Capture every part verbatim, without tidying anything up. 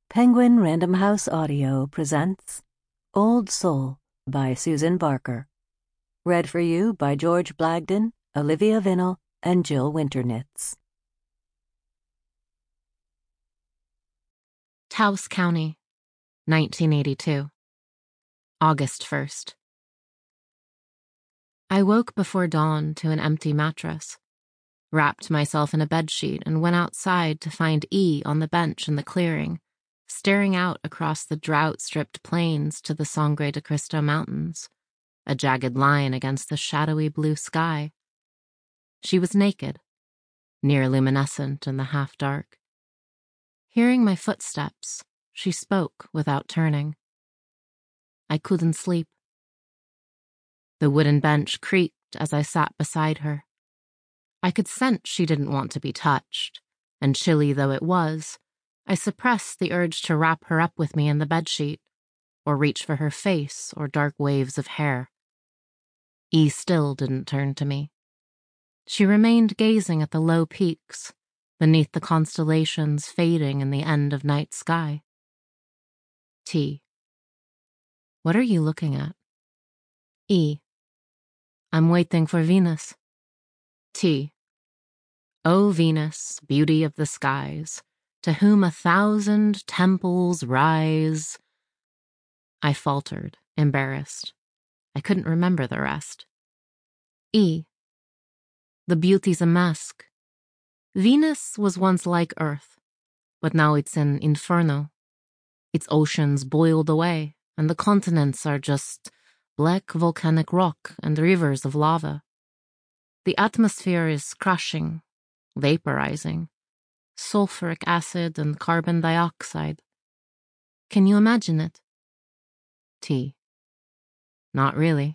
Penguin Random House Audio presents Old Soul by Susan Barker. Read for you by George Blagden, Olivia Vinnell, and Jill Winternitz. Taos County, nineteen eighty-two. August first. I woke before dawn to an empty mattress, wrapped myself in a bedsheet, and went outside to find E on the bench in the clearing, staring out across the drought-stripped plains to the Sangre de Cristo Mountains, a jagged line against the shadowy blue sky. She was naked, near luminescent in the half-dark. Hearing my footsteps, she spoke without turning. I couldn't sleep. The wooden bench creaked as I sat beside her. I could sense she didn't want to be touched, and chilly though it was, I suppressed the urge to wrap her up with me in the bedsheet, or reach for her face or dark waves of hair. E still didn't turn to me. She remained gazing at the low peaks, beneath the constellations fading in the end of night sky. T. What are you looking at? E. I'm waiting for Venus. T. O Venus, beauty of the skies, to whom a thousand temples rise. I faltered, embarrassed. I couldn't remember the rest. E. The beauty's a mask. Venus was once like Earth, but now it's an inferno. Its oceans boiled away, and the continents are just black volcanic rock and rivers of lava. The atmosphere is crushing, vaporizing, sulfuric acid and carbon dioxide. Can you imagine it? T. Not really.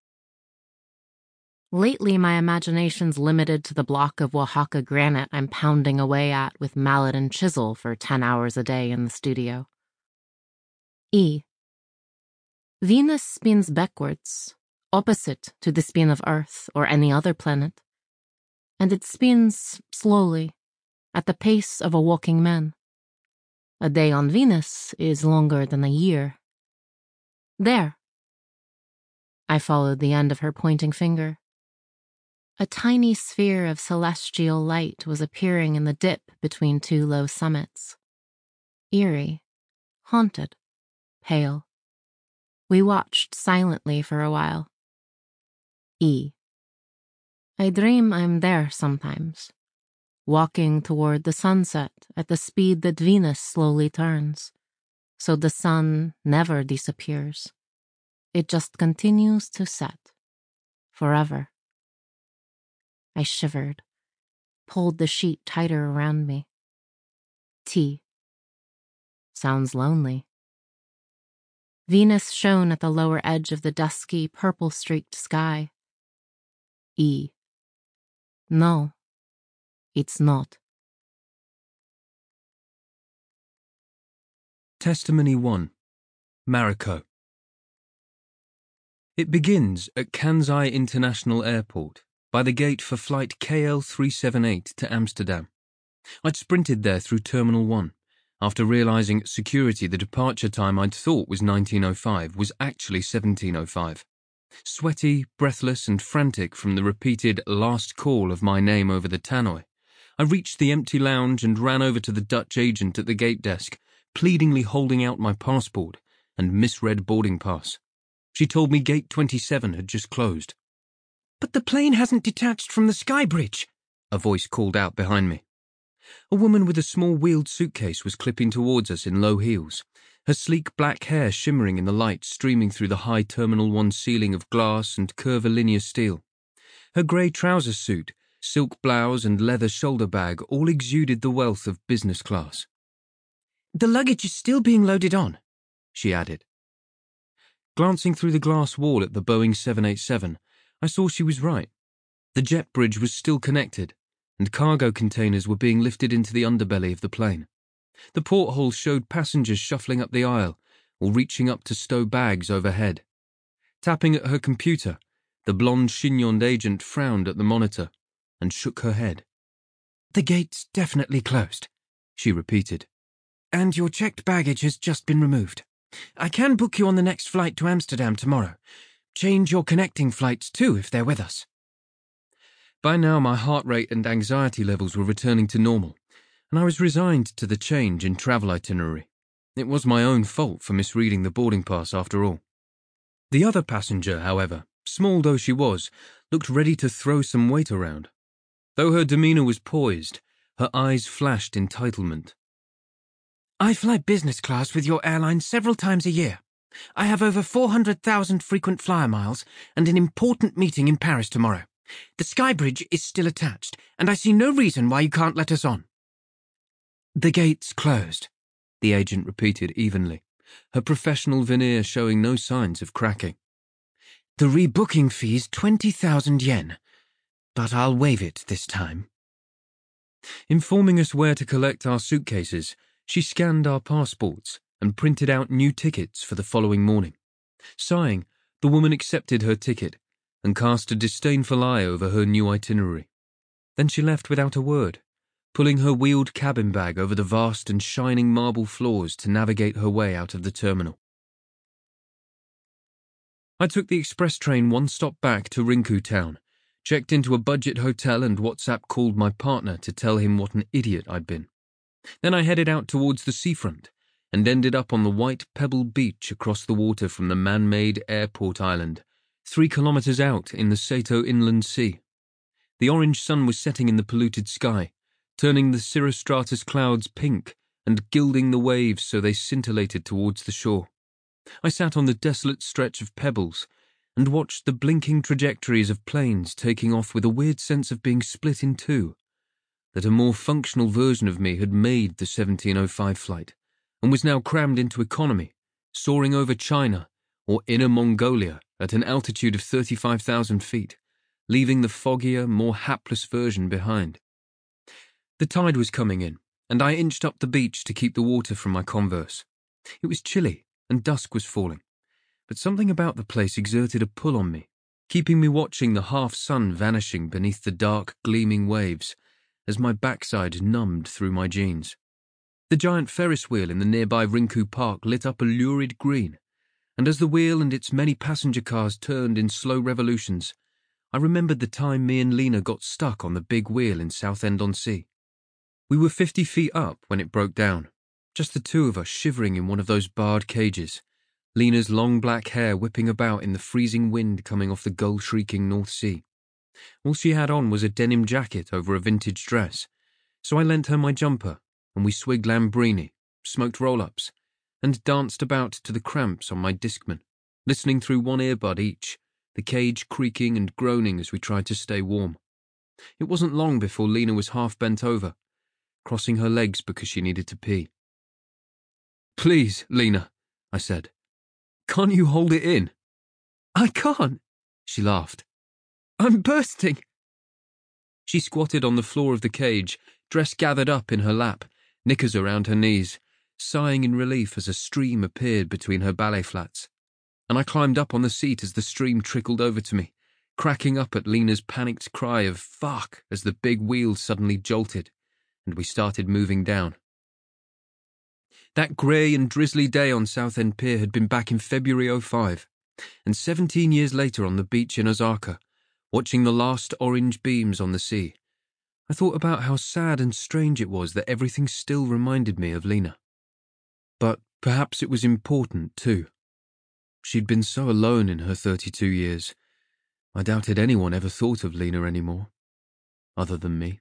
Lately, my imagination's limited to the block of Oaxaca granite I'm pounding away at with mallet and chisel for ten hours a day in the studio. E. Venus spins backwards, opposite to the spin of Earth or any other planet, and it spins slowly, at the pace of a walking man. A day on Venus is longer than a year. There. I followed the end of her pointing finger. A tiny sphere of celestial light was appearing in the dip between two low summits. Eerie, haunted, pale. We watched silently for a while. E. I dream I'm there sometimes, walking toward the sunset at the speed that Venus slowly turns, so the sun never disappears. It just continues to set, forever. I shivered, pulled the sheet tighter around me. T. Sounds lonely. Venus shone at the lower edge of the dusky, purple-streaked sky. E. No, it's not. Testimony one. Mariko. It begins at Kansai International Airport, by the gate for flight K L three seventy-eight to Amsterdam. I'd sprinted there through Terminal one, after realizing at security the departure time I'd thought was nineteen oh five was actually seventeen oh five. Sweaty, breathless, and frantic from the repeated last call of my name over the tannoy, I reached the empty lounge and ran over to the Dutch agent at the gate desk, pleadingly holding out my passport and misread boarding pass. She told me gate twenty-seven had just closed. "But the plane hasn't detached from the sky bridge," a voice called out behind me. A woman with a small wheeled suitcase was clipping towards us in low heels, her sleek black hair shimmering in the light streaming through the high Terminal one ceiling of glass and curvilinear steel. Her grey trouser suit, silk blouse and leather shoulder bag all exuded the wealth of business class. "The luggage is still being loaded on," she added. Glancing through the glass wall at the Boeing seven eighty-seven, I saw she was right. The jet bridge was still connected, and cargo containers were being lifted into the underbelly of the plane. The portholes showed passengers shuffling up the aisle or reaching up to stow bags overhead. Tapping at her computer, the blonde chignoned agent frowned at the monitor and shook her head. "The gate's definitely closed," she repeated. and your checked baggage has just been removed. I can book you on the next flight to Amsterdam tomorrow. Change your connecting flights too if they're with us." By now my heart rate and anxiety levels were returning to normal, and I was resigned to the change in travel itinerary. It was my own fault for misreading the boarding pass after all. The other passenger, however, small though she was, looked ready to throw some weight around. Though her demeanour was poised, her eyes flashed entitlement. "I fly business class with your airline several times a year. I have over four hundred thousand frequent flyer miles and an important meeting in Paris tomorrow. The Sky Bridge is still attached, and I see no reason why you can't let us on." "The gate's closed," the agent repeated evenly, her professional veneer showing no signs of cracking. "The rebooking fee's twenty thousand yen, but I'll waive it this time." Informing us where to collect our suitcases, she scanned our passports and printed out new tickets for the following morning. Sighing, the woman accepted her ticket and cast a disdainful eye over her new itinerary. Then she left without a word, pulling her wheeled cabin bag over the vast and shining marble floors to navigate her way out of the terminal. I took the express train one stop back to Rinku town, checked into a budget hotel and WhatsApp called my partner to tell him what an idiot I'd been. Then I headed out towards the seafront and ended up on the white pebble beach across the water from the man-made airport island, three kilometres out in the Sato Inland Sea. The orange sun was setting in the polluted sky, turning the cirrostratus clouds pink and gilding the waves so they scintillated towards the shore. I sat on the desolate stretch of pebbles and watched the blinking trajectories of planes taking off with a weird sense of being split in two, that a more functional version of me had made the seventeen oh five flight and was now crammed into economy, soaring over China or Inner Mongolia at an altitude of thirty-five thousand feet, leaving the foggier, more hapless version behind. The tide was coming in, and I inched up the beach to keep the water from my Converse. It was chilly, and dusk was falling, but something about the place exerted a pull on me, keeping me watching the half-sun vanishing beneath the dark, gleaming waves as my backside numbed through my jeans. The giant Ferris wheel in the nearby Rinku Park lit up a lurid green, and as the wheel and its many passenger cars turned in slow revolutions, I remembered the time me and Lena got stuck on the big wheel in Southend-on-Sea. We were fifty feet up when it broke down, just the two of us shivering in one of those barred cages, Lena's long black hair whipping about in the freezing wind coming off the gull-shrieking North Sea. All she had on was a denim jacket over a vintage dress, so I lent her my jumper, and we swigged Lambrini, smoked roll-ups, and danced about to the cramps on my Discman, listening through one earbud each, the cage creaking and groaning as we tried to stay warm. It wasn't long before Lena was half bent over, crossing her legs because she needed to pee. "Please, Lena," I said. "Can't you hold it in?" "I can't," she laughed. "I'm bursting." She squatted on the floor of the cage, dress gathered up in her lap, knickers around her knees, sighing in relief as a stream appeared between her ballet flats, and I climbed up on the seat as the stream trickled over to me, cracking up at Lena's panicked cry of "fuck" as the big wheel suddenly jolted, and we started moving down. That grey and drizzly day on Southend Pier had been back in February oh five, and seventeen years later on the beach in Osaka, watching the last orange beams on the sea, I thought about how sad and strange it was that everything still reminded me of Lena. But perhaps it was important, too. She'd been so alone in her thirty-two years. I doubted anyone ever thought of Lena anymore, other than me.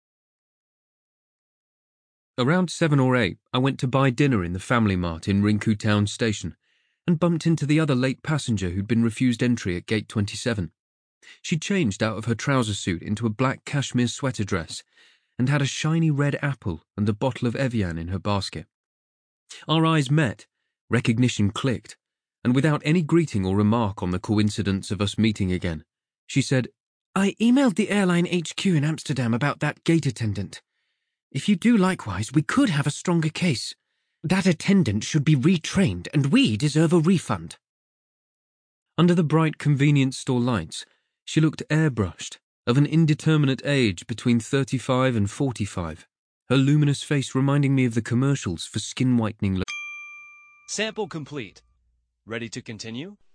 Around seven or eight, I went to buy dinner in the Family Mart in Rinku Town Station and bumped into the other late passenger who'd been refused entry at gate twenty-seven. She'd changed out of her trouser suit into a black cashmere sweater dress and had a shiny red apple and a bottle of Evian in her basket. Our eyes met, recognition clicked, and without any greeting or remark on the coincidence of us meeting again, she said, "I emailed the airline H Q in Amsterdam about that gate attendant. If you do likewise, we could have a stronger case. That attendant should be retrained, and we deserve a refund." Under the bright convenience store lights, she looked airbrushed, of an indeterminate age between thirty-five and forty-five, her luminous face reminding me of the commercials for skin whitening. Sample complete. Ready to continue?